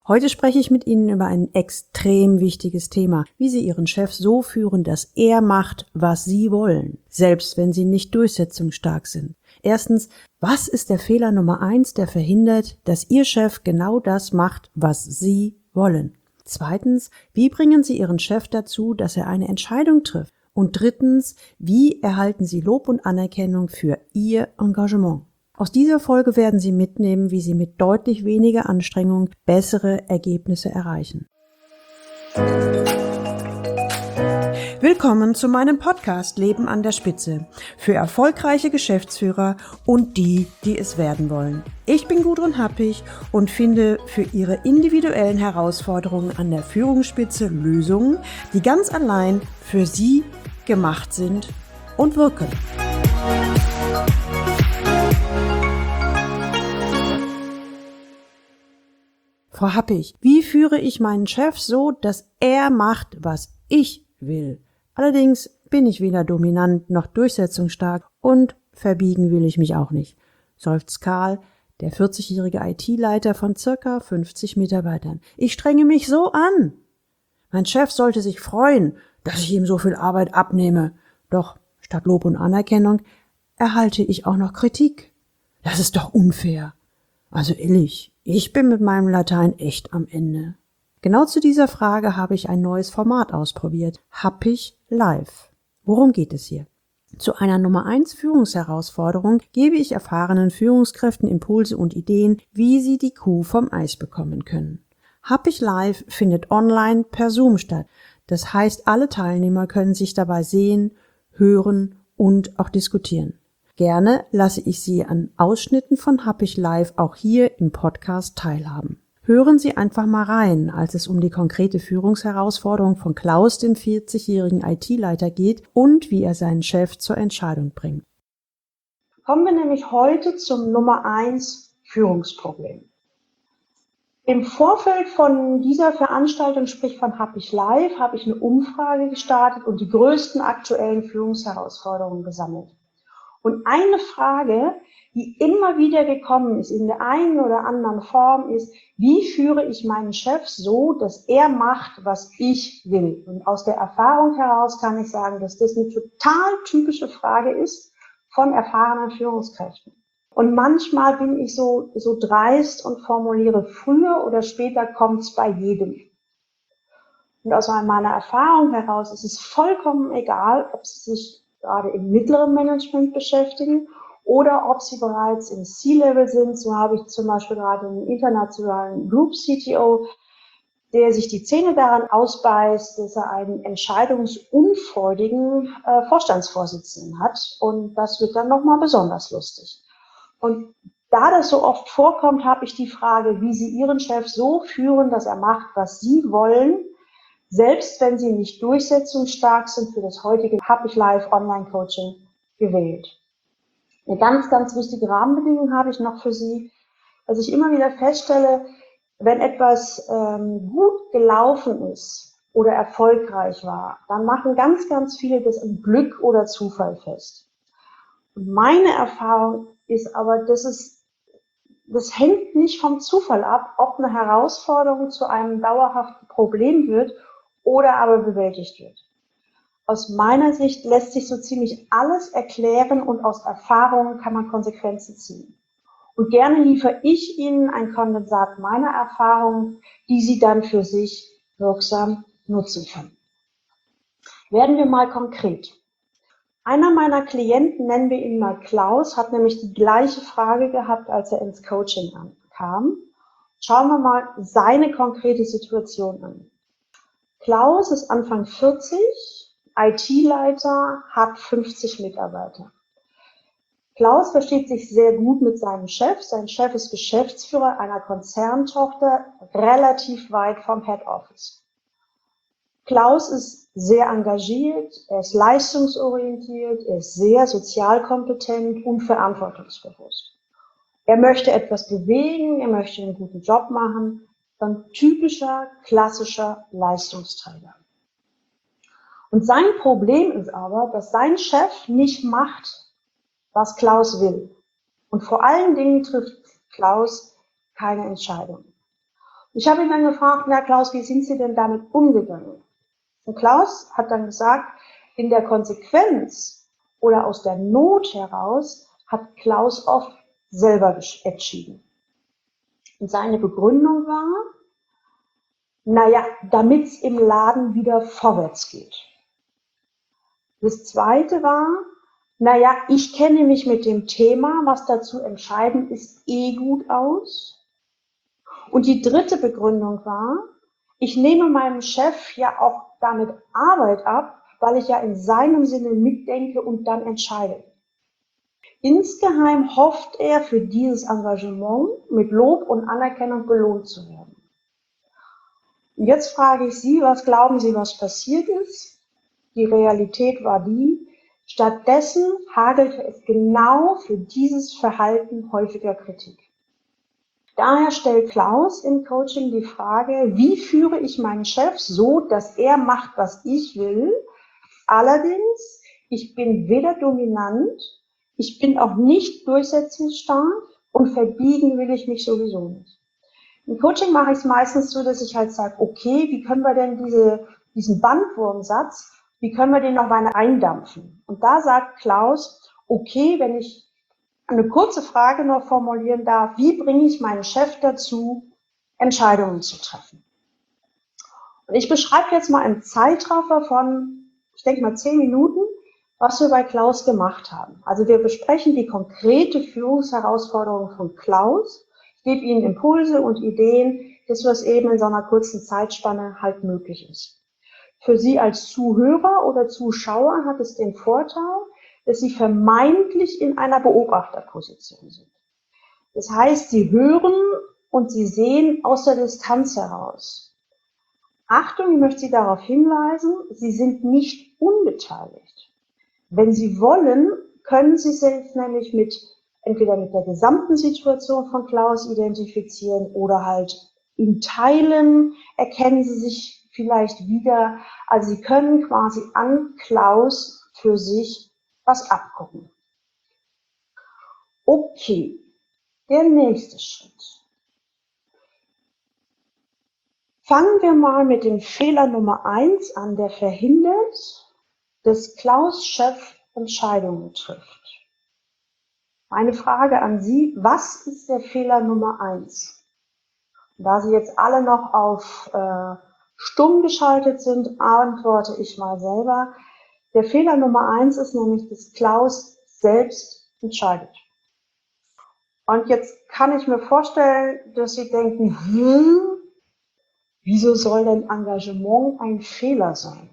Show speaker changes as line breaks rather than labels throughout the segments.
Heute spreche ich mit Ihnen über ein extrem wichtiges Thema, wie Sie Ihren Chef so führen, dass er macht, was Sie wollen, selbst wenn Sie nicht durchsetzungsstark sind. Erstens, was ist der Fehler Nummer 1, der verhindert, dass Ihr Chef genau das macht, was Sie wollen? Zweitens, wie bringen Sie Ihren Chef dazu, dass er eine Entscheidung trifft? Und drittens, wie erhalten Sie Lob und Anerkennung für Ihr Engagement? Aus dieser Folge werden Sie mitnehmen, wie Sie mit deutlich weniger Anstrengung bessere Ergebnisse erreichen. Willkommen zu meinem Podcast Leben an der Spitze für erfolgreiche Geschäftsführer und die, die es werden wollen. Ich bin Gudrun Happig und finde für Ihre individuellen Herausforderungen an der Führungsspitze Lösungen, die ganz allein für Sie gemacht sind und wirken. Frau Happig, wie führe ich meinen Chef so, dass er macht, was ich will? Allerdings bin ich weder dominant noch durchsetzungsstark und verbiegen will ich mich auch nicht, seufzt Karl, der 40-jährige IT-Leiter von circa 50 Mitarbeitern. Ich strenge mich so an. Mein Chef sollte sich freuen, dass ich ihm so viel Arbeit abnehme. Doch statt Lob und Anerkennung erhalte ich auch noch Kritik. Das ist doch unfair. Also ehrlich, ich bin mit meinem Latein echt am Ende. Genau zu dieser Frage habe ich ein neues Format ausprobiert. Happig Live. Worum geht es hier? Zu einer Nummer 1 Führungsherausforderung gebe ich erfahrenen Führungskräften Impulse und Ideen, wie sie die Kuh vom Eis bekommen können. Happig Live findet online per Zoom statt. Das heißt, alle Teilnehmer können sich dabei sehen, hören und auch diskutieren. Gerne lasse ich Sie an Ausschnitten von Happig Live auch hier im Podcast teilhaben. Hören Sie einfach mal rein, als es um die konkrete Führungsherausforderung von Klaus, dem 40-jährigen IT-Leiter geht und wie er seinen Chef zur Entscheidung bringt.
Kommen wir nämlich heute zum Nummer 1 Führungsproblem. Im Vorfeld von dieser Veranstaltung, sprich von Happig Live, habe ich eine Umfrage gestartet und die größten aktuellen Führungsherausforderungen gesammelt. Und eine Frage, die immer wieder gekommen ist, in der einen oder anderen Form ist, wie führe ich meinen Chef so, dass er macht, was ich will? Und aus der Erfahrung heraus kann ich sagen, dass das eine total typische Frage ist von erfahrenen Führungskräften. Und manchmal bin ich so dreist und formuliere, früher oder später kommt's bei jedem. Und aus meiner Erfahrung heraus ist es vollkommen egal, ob Sie sich gerade im mittleren Management beschäftigen oder ob Sie bereits im C-Level sind. So habe ich zum Beispiel gerade einen internationalen Group CTO, der sich die Zähne daran ausbeißt, dass er einen entscheidungsunfreudigen Vorstandsvorsitzenden hat. Und das wird dann nochmal besonders lustig. Und da das so oft vorkommt, habe ich die Frage, wie Sie Ihren Chef so führen, dass er macht, was Sie wollen, selbst wenn Sie nicht durchsetzungsstark sind, für das heutige Happig Live Online Coaching gewählt. Eine ganz, ganz wichtige Rahmenbedingung habe ich noch für Sie, dass ich immer wieder feststelle, wenn etwas gut gelaufen ist oder erfolgreich war, dann machen ganz, ganz viele das an Glück oder Zufall fest. Und meine Erfahrung ist aber, das hängt nicht vom Zufall ab, ob eine Herausforderung zu einem dauerhaften Problem wird oder aber bewältigt wird. Aus meiner Sicht lässt sich so ziemlich alles erklären und aus Erfahrungen kann man Konsequenzen ziehen. Und gerne liefere ich Ihnen ein Kondensat meiner Erfahrungen, die Sie dann für sich wirksam nutzen können. Werden wir mal konkret. Einer meiner Klienten, nennen wir ihn mal Klaus, hat nämlich die gleiche Frage gehabt, als er ins Coaching kam. Schauen wir mal seine konkrete Situation an. Klaus ist Anfang 40, IT-Leiter, hat 50 Mitarbeiter. Klaus versteht sich sehr gut mit seinem Chef. Sein Chef ist Geschäftsführer einer Konzerntochter, relativ weit vom Head Office. Klaus ist sehr engagiert, er ist leistungsorientiert, er ist sehr sozialkompetent und verantwortungsbewusst. Er möchte etwas bewegen, er möchte einen guten Job machen. Ein typischer, klassischer Leistungsträger. Und sein Problem ist aber, dass sein Chef nicht macht, was Klaus will. Und vor allen Dingen trifft Klaus keine Entscheidung. Ich habe ihn dann gefragt, na Klaus, wie sind Sie denn damit umgegangen? Und Klaus hat dann gesagt, in der Konsequenz oder aus der Not heraus hat Klaus oft selber entschieden. Und seine Begründung war, naja, damit es im Laden wieder vorwärts geht. Das zweite war, naja, ich kenne mich mit dem Thema, was dazu entscheidend ist, gut aus. Und die dritte Begründung war, ich nehme meinem Chef ja auch damit Arbeit ab, weil ich ja in seinem Sinne mitdenke und dann entscheide. Insgeheim hofft er, für dieses Engagement mit Lob und Anerkennung belohnt zu werden. Und jetzt frage ich Sie, was glauben Sie, was passiert ist? Die Realität war die, stattdessen hagelte es genau für dieses Verhalten häufiger Kritik. Daher stellt Klaus im Coaching die Frage, wie führe ich meinen Chef so, dass er macht, was ich will? Allerdings, ich bin weder dominant, ich bin auch nicht durchsetzungsstark und verbiegen will ich mich sowieso nicht. Im Coaching mache ich es meistens so, dass ich halt sage, okay, wie können wir denn diesen Bandwurmsatz, wie können wir den noch weiter eindampfen? Und da sagt Klaus, okay, wenn ich eine kurze Frage noch formulieren darf, wie bringe ich meinen Chef dazu, Entscheidungen zu treffen? Und ich beschreibe jetzt mal im Zeitraffer von, ich denke mal 10 Minuten, was wir bei Klaus gemacht haben. Also wir besprechen die konkrete Führungsherausforderung von Klaus. Ich gebe Ihnen Impulse und Ideen, das was eben in so einer kurzen Zeitspanne halt möglich ist. Für Sie als Zuhörer oder Zuschauer hat es den Vorteil, dass Sie vermeintlich in einer Beobachterposition sind. Das heißt, Sie hören und Sie sehen aus der Distanz heraus. Achtung, ich möchte Sie darauf hinweisen, Sie sind nicht unbeteiligt. Wenn Sie wollen, können Sie sich nämlich entweder mit der gesamten Situation von Klaus identifizieren oder halt in Teilen erkennen Sie sich vielleicht wieder. Also Sie können quasi an Klaus für sich was abgucken. Okay, der nächste Schritt. Fangen wir mal mit dem Fehler Nummer 1 an, der verhindert, dass Klaus Chef Entscheidungen trifft. Meine Frage an Sie, was ist der Fehler Nummer 1? Da Sie jetzt alle noch auf stumm geschaltet sind, antworte ich mal selber. Der Fehler Nummer 1 ist nämlich, dass Klaus selbst entscheidet. Und jetzt kann ich mir vorstellen, dass Sie denken, wieso soll denn Engagement ein Fehler sein?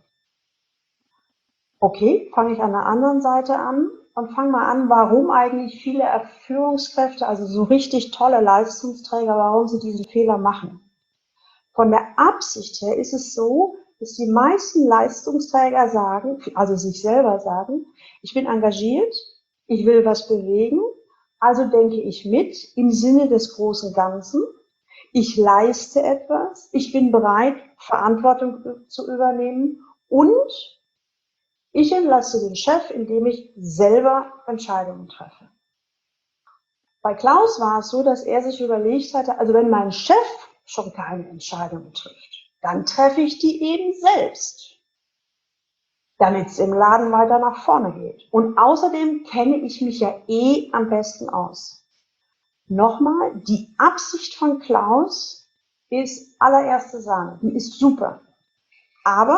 Okay, fange ich an der anderen Seite an und fange mal an, warum eigentlich viele Führungskräfte, also so richtig tolle Leistungsträger, warum sie diesen Fehler machen. Von der Absicht her ist es so, dass die meisten Leistungsträger sagen, also sich selber sagen, ich bin engagiert, ich will was bewegen, also denke ich mit im Sinne des großen Ganzen. Ich leiste etwas, ich bin bereit, Verantwortung zu übernehmen und ich entlaste den Chef, indem ich selber Entscheidungen treffe. Bei Klaus war es so, dass er sich überlegt hatte, also wenn mein Chef schon keine Entscheidungen trifft, dann treffe ich die eben selbst, damit es im Laden weiter nach vorne geht. Und außerdem kenne ich mich ja am besten aus. Nochmal, die Absicht von Klaus ist allererste Sahne, die ist super. Aber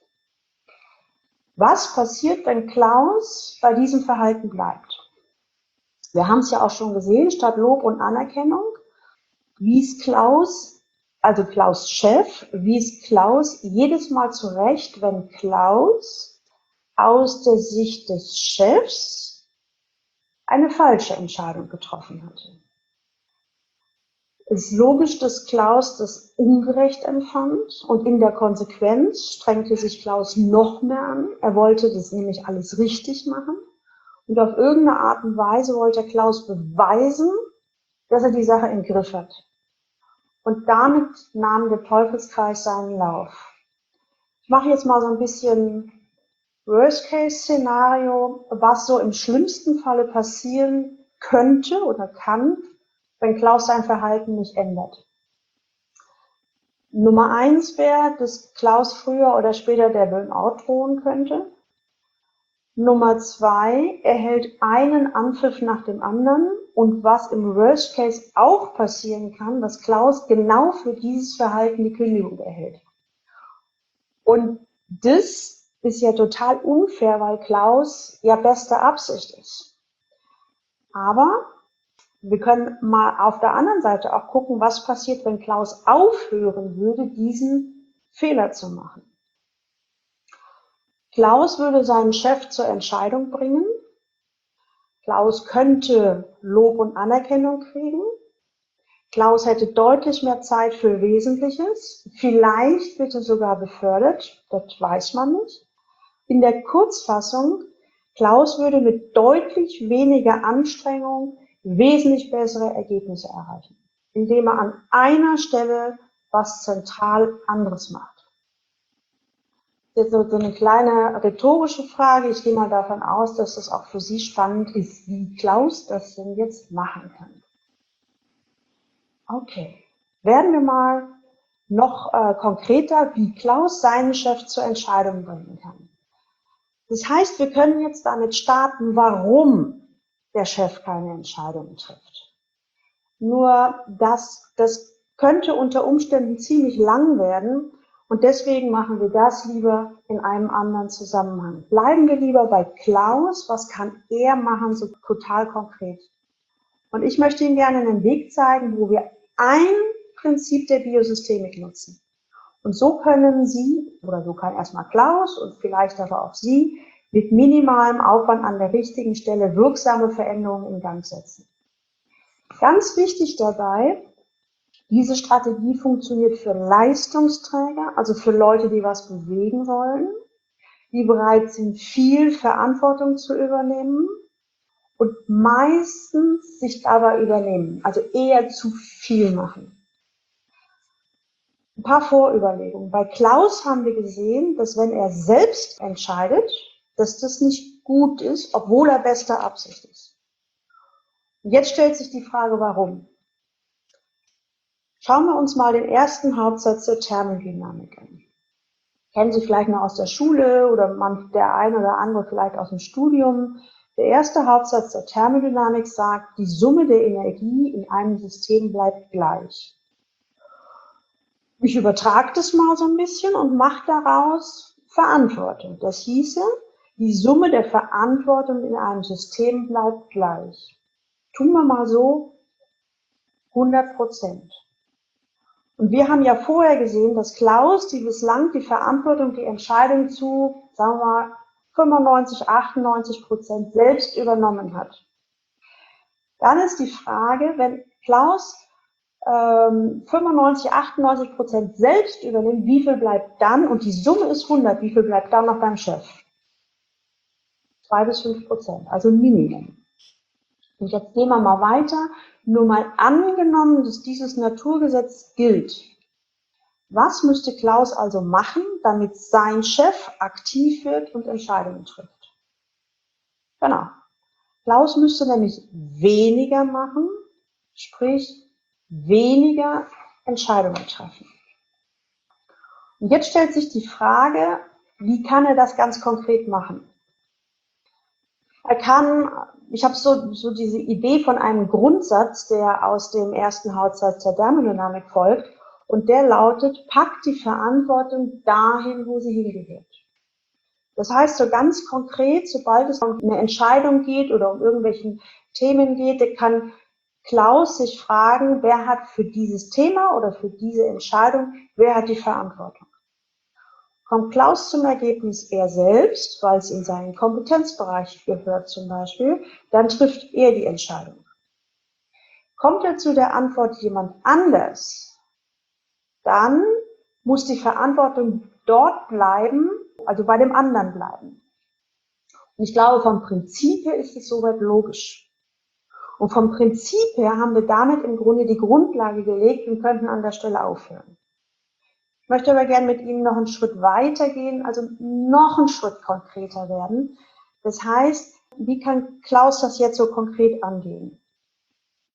was passiert, wenn Klaus bei diesem Verhalten bleibt? Wir haben es ja auch schon gesehen, statt Lob und Anerkennung wies Klaus, also Klaus Chef, wies Klaus jedes Mal zurecht, wenn Klaus aus der Sicht des Chefs eine falsche Entscheidung getroffen hatte. Es ist logisch, dass Klaus das ungerecht empfand und in der Konsequenz strengte sich Klaus noch mehr an. Er wollte das nämlich alles richtig machen und auf irgendeine Art und Weise wollte Klaus beweisen, dass er die Sache im Griff hat. Und damit nahm der Teufelskreis seinen Lauf. Ich mache jetzt mal so ein bisschen Worst-Case-Szenario, was so im schlimmsten Falle passieren könnte oder kann, wenn Klaus sein Verhalten nicht ändert. Nummer 1 wäre, dass Klaus früher oder später der Burnout drohen könnte. Nummer 2, er hält einen Anpfiff nach dem anderen und was im Worst Case auch passieren kann, dass Klaus genau für dieses Verhalten die Kündigung erhält. Und das ist ja total unfair, weil Klaus ja beste Absicht ist. Aber wir können mal auf der anderen Seite auch gucken, was passiert, wenn Klaus aufhören würde, diesen Fehler zu machen. Klaus würde seinen Chef zur Entscheidung bringen. Klaus könnte Lob und Anerkennung kriegen. Klaus hätte deutlich mehr Zeit für Wesentliches. Vielleicht wird er sogar befördert, das weiß man nicht. In der Kurzfassung, Klaus würde mit deutlich weniger Anstrengung wesentlich bessere Ergebnisse erreichen, indem er an einer Stelle was zentral anderes macht. Jetzt so eine kleine rhetorische Frage. Ich gehe mal davon aus, dass das auch für Sie spannend ist, wie Klaus das denn jetzt machen kann. Okay, werden wir mal noch konkreter, wie Klaus seinen Chef zur Entscheidung bringen kann. Das heißt, wir können jetzt damit starten, warum der Chef keine Entscheidungen trifft. Nur das könnte unter Umständen ziemlich lang werden und deswegen machen wir das lieber in einem anderen Zusammenhang. Bleiben wir lieber bei Klaus, was kann er machen, so total konkret. Und ich möchte Ihnen gerne einen Weg zeigen, wo wir ein Prinzip der Biosystemik nutzen. Und so können Sie, oder so kann erstmal Klaus und vielleicht aber auch Sie, mit minimalem Aufwand an der richtigen Stelle wirksame Veränderungen in Gang setzen. Ganz wichtig dabei, diese Strategie funktioniert für Leistungsträger, also für Leute, die was bewegen wollen, die bereit sind, viel Verantwortung zu übernehmen und meistens sich dabei übernehmen, also eher zu viel machen. Ein paar Vorüberlegungen. Bei Klaus haben wir gesehen, dass wenn er selbst entscheidet, dass das nicht gut ist, obwohl er bester Absicht ist. Und jetzt stellt sich die Frage, warum? Schauen wir uns mal den ersten Hauptsatz der Thermodynamik an. Kennen Sie vielleicht noch aus der Schule oder der ein oder andere vielleicht aus dem Studium. Der erste Hauptsatz der Thermodynamik sagt, die Summe der Energie in einem System bleibt gleich. Ich übertrage das mal so ein bisschen und mache daraus Verantwortung. Das hieße, die Summe der Verantwortung in einem System bleibt gleich. Tun wir mal so 100%. Und wir haben ja vorher gesehen, dass Klaus die bislang die Verantwortung, die Entscheidung zu, sagen wir mal, 95, 98% selbst übernommen hat. Dann ist die Frage, wenn Klaus 95, 98% selbst übernimmt, wie viel bleibt dann, und die Summe ist 100, wie viel bleibt dann noch beim Chef? 2 bis 5%, also ein Minimum. Und jetzt gehen wir mal weiter, nur mal angenommen, dass dieses Naturgesetz gilt. Was müsste Klaus also machen, damit sein Chef aktiv wird und Entscheidungen trifft? Genau. Klaus müsste nämlich weniger machen, sprich weniger Entscheidungen treffen. Und jetzt stellt sich die Frage, wie kann er das ganz konkret machen? Ich habe so diese Idee von einem Grundsatz, der aus dem ersten Hauptsatz der Thermodynamik folgt, und der lautet, packt die Verantwortung dahin, wo sie hingehört. Das heißt so ganz konkret, sobald es um eine Entscheidung geht oder um irgendwelchen Themen geht, kann Klaus sich fragen, wer hat für dieses Thema oder für diese Entscheidung, wer hat die Verantwortung? Kommt Klaus zum Ergebnis, er selbst, weil es in seinen Kompetenzbereich gehört zum Beispiel, dann trifft er die Entscheidung. Kommt er zu der Antwort jemand anders, dann muss die Verantwortung dort bleiben, also bei dem anderen bleiben. Und ich glaube, vom Prinzip her ist es soweit logisch. Und vom Prinzip her haben wir damit im Grunde die Grundlage gelegt und könnten an der Stelle aufhören. Ich möchte aber gerne mit Ihnen noch einen Schritt weiter gehen, also noch einen Schritt konkreter werden. Das heißt, wie kann Klaus das jetzt so konkret angehen?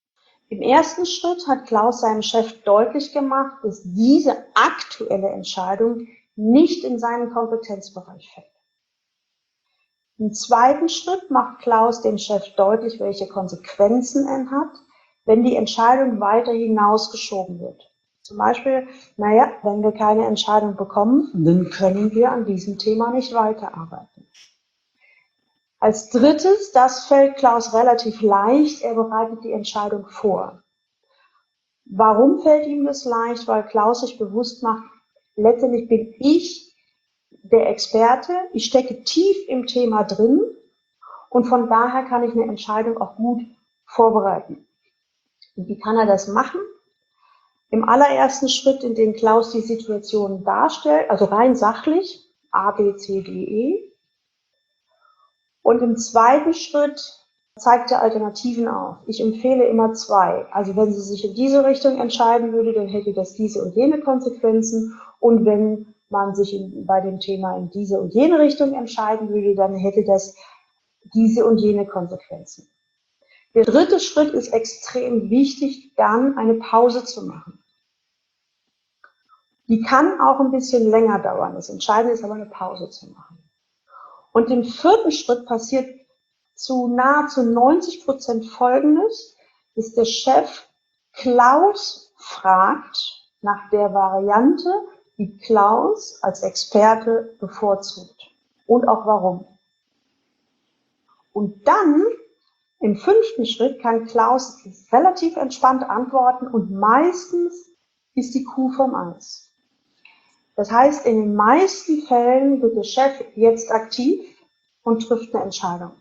Im ersten Schritt hat Klaus seinem Chef deutlich gemacht, dass diese aktuelle Entscheidung nicht in seinen Kompetenzbereich fällt. Im zweiten Schritt macht Klaus dem Chef deutlich, welche Konsequenzen er hat, wenn die Entscheidung weiter hinausgeschoben wird. Zum Beispiel, wenn wir keine Entscheidung bekommen, dann können wir an diesem Thema nicht weiterarbeiten. Als drittes, das fällt Klaus relativ leicht, er bereitet die Entscheidung vor. Warum fällt ihm das leicht? Weil Klaus sich bewusst macht, letztendlich bin ich der Experte, ich stecke tief im Thema drin und von daher kann ich eine Entscheidung auch gut vorbereiten. Und wie kann er das machen? Im allerersten Schritt, in dem Klaus die Situation darstellt, also rein sachlich, A, B, C, D, E. Und im zweiten Schritt zeigt er Alternativen auf. Ich empfehle immer 2. Also wenn sie sich in diese Richtung entscheiden würde, dann hätte das diese und jene Konsequenzen. Und wenn man sich bei dem Thema in diese und jene Richtung entscheiden würde, dann hätte das diese und jene Konsequenzen. Der dritte Schritt ist extrem wichtig, dann eine Pause zu machen. Die kann auch ein bisschen länger dauern. Das Entscheidende ist aber, eine Pause zu machen. Und im vierten Schritt passiert zu nahezu 90% Folgendes, dass der Chef Klaus fragt nach der Variante, die Klaus als Experte bevorzugt und auch warum. Und dann im fünften Schritt kann Klaus relativ entspannt antworten und meistens ist die Kuh vom Eis. Das heißt, in den meisten Fällen wird der Chef jetzt aktiv und trifft eine Entscheidung.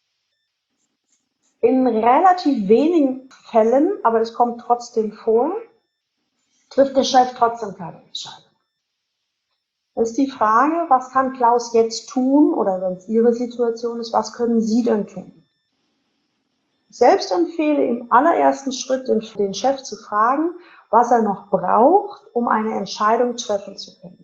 In relativ wenigen Fällen, aber es kommt trotzdem vor, trifft der Chef trotzdem keine Entscheidung. Das ist die Frage, was kann Klaus jetzt tun oder wenn es Ihre Situation ist, was können Sie denn tun? Ich selbst empfehle im allerersten Schritt den Chef zu fragen, was er noch braucht, um eine Entscheidung treffen zu können.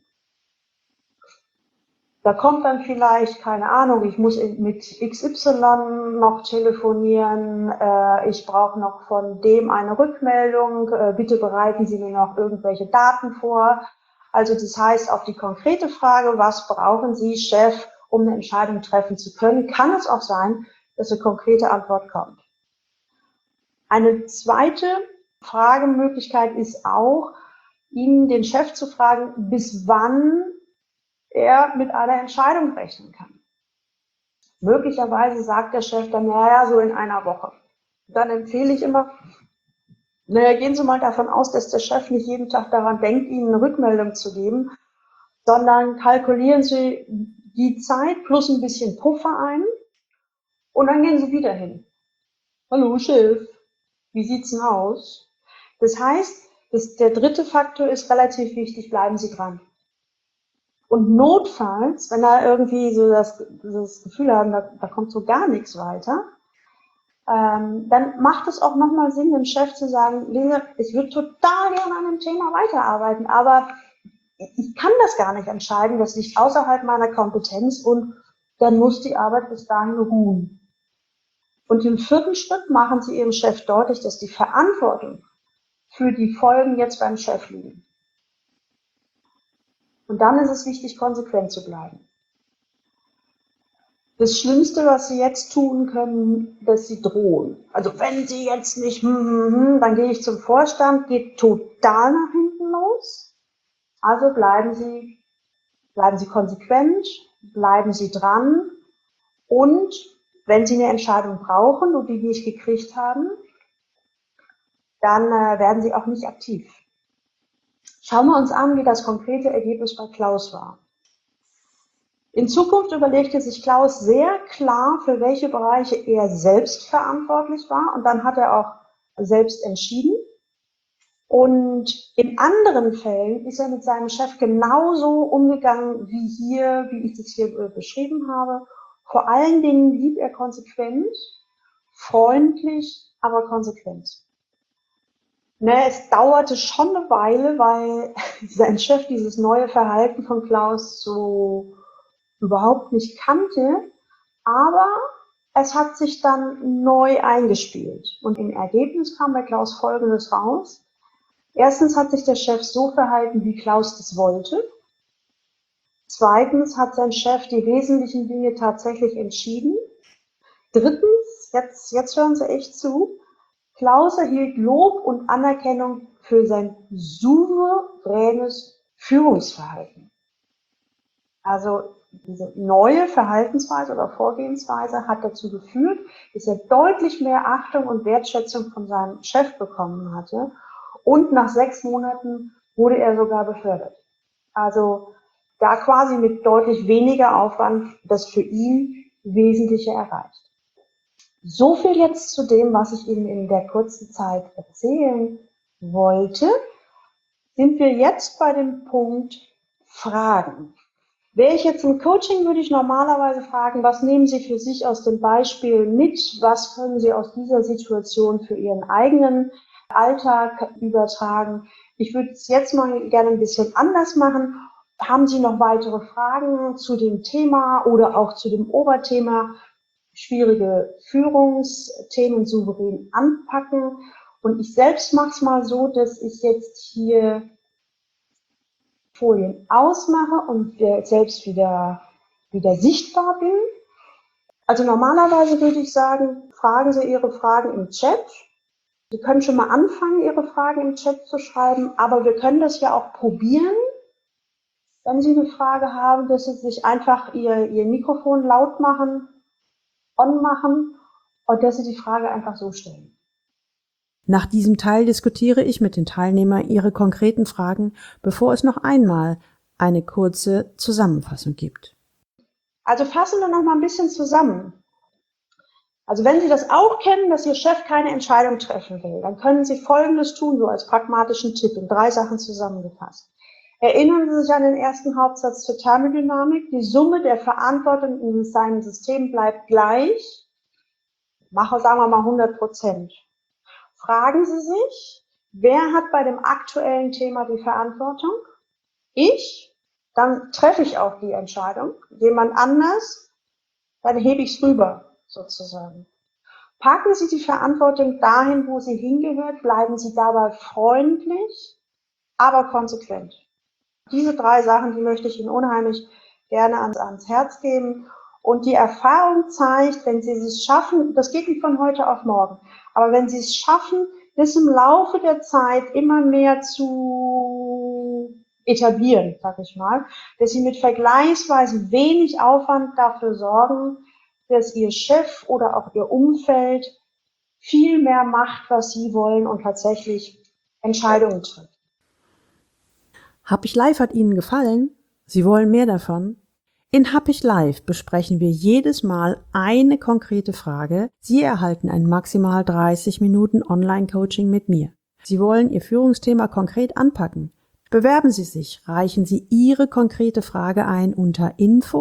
Da kommt dann vielleicht, keine Ahnung, ich muss mit XY noch telefonieren, ich brauche noch von dem eine Rückmeldung, bitte bereiten Sie mir noch irgendwelche Daten vor. Also das heißt, auf die konkrete Frage, was brauchen Sie, Chef, um eine Entscheidung treffen zu können, kann es auch sein, dass eine konkrete Antwort kommt. Eine zweite Fragemöglichkeit ist auch, Ihnen den Chef zu fragen, bis wann er mit einer Entscheidung rechnen kann. Möglicherweise sagt der Chef dann, so in einer Woche. Dann empfehle ich immer, gehen Sie mal davon aus, dass der Chef nicht jeden Tag daran denkt, Ihnen eine Rückmeldung zu geben, sondern kalkulieren Sie die Zeit plus ein bisschen Puffer ein und dann gehen Sie wieder hin. Hallo Chef, wie sieht's denn aus? Das heißt, der dritte Faktor ist relativ wichtig, bleiben Sie dran. Und notfalls, wenn da irgendwie so das Gefühl haben, da kommt so gar nichts weiter, dann macht es auch nochmal Sinn, dem Chef zu sagen, ich würde total gerne an dem Thema weiterarbeiten, aber ich kann das gar nicht entscheiden, das liegt außerhalb meiner Kompetenz und dann muss die Arbeit bis dahin ruhen. Und im vierten Schritt machen Sie Ihrem Chef deutlich, dass die Verantwortung für die Folgen jetzt beim Chef liegen. Und dann ist es wichtig, konsequent zu bleiben. Das Schlimmste, was Sie jetzt tun können, dass Sie drohen. Also wenn Sie jetzt nicht, dann gehe ich zum Vorstand, geht total nach hinten los. Also bleiben Sie konsequent, bleiben Sie dran und wenn Sie eine Entscheidung brauchen und die nicht gekriegt haben, dann werden Sie auch nicht aktiv. Schauen wir uns an, wie das konkrete Ergebnis bei Klaus war. In Zukunft überlegte sich Klaus sehr klar, für welche Bereiche er selbst verantwortlich war und dann hat er auch selbst entschieden. Und in anderen Fällen ist er mit seinem Chef genauso umgegangen wie ich das hier beschrieben habe. Vor allen Dingen blieb er konsequent, freundlich, aber konsequent. Es dauerte schon eine Weile, weil sein Chef dieses neue Verhalten von Klaus so überhaupt nicht kannte, aber Es hat sich dann neu eingespielt. Und im Ergebnis kam bei Klaus Folgendes raus. Erstens hat sich der Chef so verhalten, wie Klaus das wollte. Zweitens hat sein Chef die wesentlichen Dinge tatsächlich entschieden. Drittens, jetzt hören Sie echt zu, Klaus erhielt Lob und Anerkennung für sein souveränes Führungsverhalten. Also diese neue Verhaltensweise oder Vorgehensweise hat dazu geführt, dass er deutlich mehr Achtung und Wertschätzung von seinem Chef bekommen hatte. Und nach 6 Monaten wurde er sogar befördert. Also da quasi mit deutlich weniger Aufwand das für ihn Wesentliche erreicht. So viel jetzt zu dem, was ich Ihnen in der kurzen Zeit erzählen wollte. Sind wir jetzt bei dem Punkt Fragen. Wäre ich jetzt im Coaching, würde ich normalerweise fragen, was nehmen Sie für sich aus dem Beispiel mit? Was können Sie aus dieser Situation für Ihren eigenen Alltag übertragen? Ich würde es jetzt mal gerne ein bisschen anders machen. Haben Sie noch weitere Fragen zu dem Thema oder auch zu dem Oberthema schwierige Führungsthemen souverän anpacken? Und ich selbst mache es mal so, dass ich jetzt hier Folien ausmache und selbst wieder sichtbar bin. Also normalerweise würde ich sagen, fragen Sie Ihre Fragen im Chat. Sie können schon mal anfangen, Ihre Fragen im Chat zu schreiben, aber wir können das ja auch probieren, wenn Sie eine Frage haben, dass Sie sich einfach Ihr Mikrofon laut machen, on machen und dass Sie die Frage einfach so stellen.
Nach diesem Teil diskutiere ich mit den Teilnehmern ihre konkreten Fragen, bevor es noch einmal eine kurze Zusammenfassung gibt.
Also fassen wir noch mal ein bisschen zusammen. Also wenn Sie das auch kennen, dass Ihr Chef keine Entscheidung treffen will, dann können Sie Folgendes tun, so als pragmatischen Tipp, in 3 Sachen zusammengefasst. Erinnern Sie sich an den ersten Hauptsatz zur Thermodynamik. Die Summe der Verantwortung in seinem System bleibt gleich. Sagen wir mal 100%. Fragen Sie sich, wer hat bei dem aktuellen Thema die Verantwortung? Ich? Dann treffe ich auch die Entscheidung. Jemand anders? Dann hebe ich es rüber, sozusagen. Packen Sie die Verantwortung dahin, wo sie hingehört. Bleiben Sie dabei freundlich, aber konsequent. Diese 3 Sachen, die möchte ich Ihnen unheimlich gerne ans Herz geben. Und die Erfahrung zeigt, wenn Sie es schaffen, das geht nicht von heute auf morgen, aber wenn Sie es schaffen, das im Laufe der Zeit immer mehr zu etablieren, sag ich mal, dass Sie mit vergleichsweise wenig Aufwand dafür sorgen, dass Ihr Chef oder auch Ihr Umfeld viel mehr macht, was Sie wollen und tatsächlich Entscheidungen trifft.
Hab ich live hat Ihnen gefallen? Sie wollen mehr davon? In Hab ich live besprechen wir jedes Mal eine konkrete Frage. Sie erhalten ein maximal 30 Minuten Online-Coaching mit mir. Sie wollen Ihr Führungsthema konkret anpacken. Bewerben Sie sich, reichen Sie Ihre konkrete Frage ein unter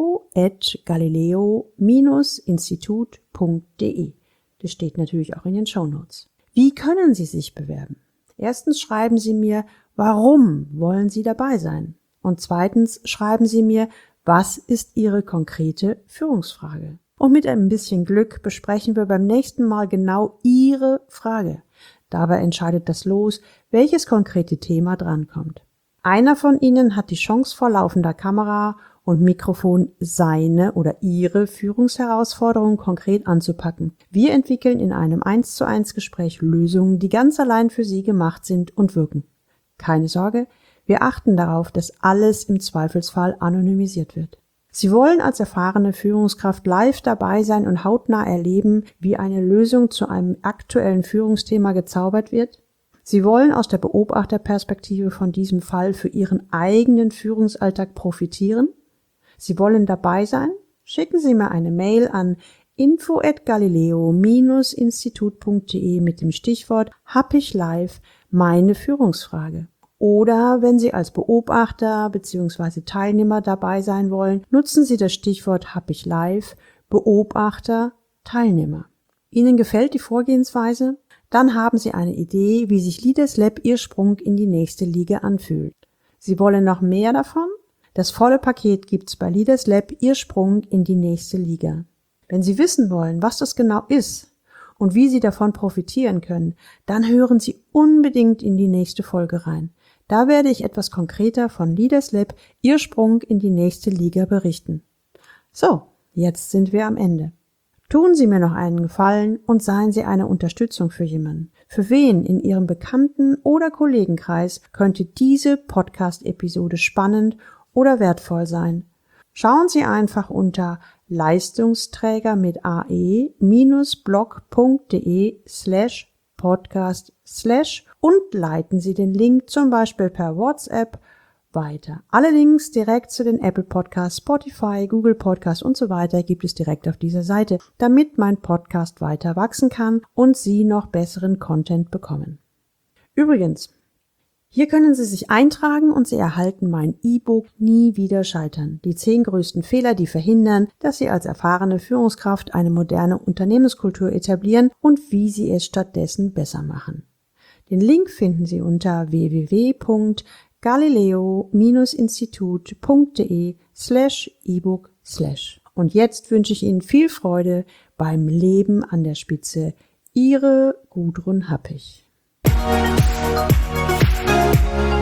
info@galileo-institut.de. Das steht natürlich auch in den Shownotes. Wie können Sie sich bewerben? Erstens schreiben Sie mir, warum wollen Sie dabei sein? Und zweitens schreiben Sie mir, was ist Ihre konkrete Führungsfrage? Und mit ein bisschen Glück besprechen wir beim nächsten Mal genau Ihre Frage. Dabei entscheidet das Los, welches konkrete Thema drankommt. Einer von Ihnen hat die Chance, vor laufender Kamera und Mikrofon seine oder ihre Führungsherausforderungen konkret anzupacken. Wir entwickeln in einem 1:1 Gespräch Lösungen, die ganz allein für Sie gemacht sind und wirken. Keine Sorge, wir achten darauf, dass alles im Zweifelsfall anonymisiert wird. Sie wollen als erfahrene Führungskraft live dabei sein und hautnah erleben, wie eine Lösung zu einem aktuellen Führungsthema gezaubert wird? Sie wollen aus der Beobachterperspektive von diesem Fall für Ihren eigenen Führungsalltag profitieren? Sie wollen dabei sein? Schicken Sie mir eine Mail an info@galileo-institut.de mit dem Stichwort Hab ich live meine Führungsfrage. Oder wenn Sie als Beobachter bzw. Teilnehmer dabei sein wollen, nutzen Sie das Stichwort Hab ich live Beobachter Teilnehmer. Ihnen gefällt die Vorgehensweise? Dann haben Sie eine Idee, wie sich Leaders Lab Ihr Sprung in die nächste Liga anfühlt. Sie wollen noch mehr davon? Das volle Paket gibt's bei Leaders Lab Ihr Sprung in die nächste Liga. Wenn Sie wissen wollen, was das genau ist und wie Sie davon profitieren können, dann hören Sie unbedingt in die nächste Folge rein. Da werde ich etwas konkreter von Leaders Lab, Ihr Sprung in die nächste Liga, berichten. So, jetzt sind wir am Ende. Tun Sie mir noch einen Gefallen und seien Sie eine Unterstützung für jemanden. Für wen in Ihrem Bekannten- oder Kollegenkreis könnte diese Podcast-Episode spannend oder wertvoll sein? Schauen Sie einfach unter Leistungsträger mit ae-blog.de/podcast/ und leiten Sie den Link zum Beispiel per WhatsApp weiter. Alle Links direkt zu den Apple Podcasts, Spotify, Google Podcasts und so weiter gibt es direkt auf dieser Seite, damit mein Podcast weiter wachsen kann und Sie noch besseren Content bekommen. Übrigens, hier können Sie sich eintragen und Sie erhalten mein E-Book Nie wieder scheitern. Die 10 größten Fehler, die verhindern, dass Sie als erfahrene Führungskraft eine moderne Unternehmenskultur etablieren und wie Sie es stattdessen besser machen. Den Link finden Sie unter www.galileo-institut.de/ebook/. Und jetzt wünsche ich Ihnen viel Freude beim Leben an der Spitze. Ihre Gudrun Happig.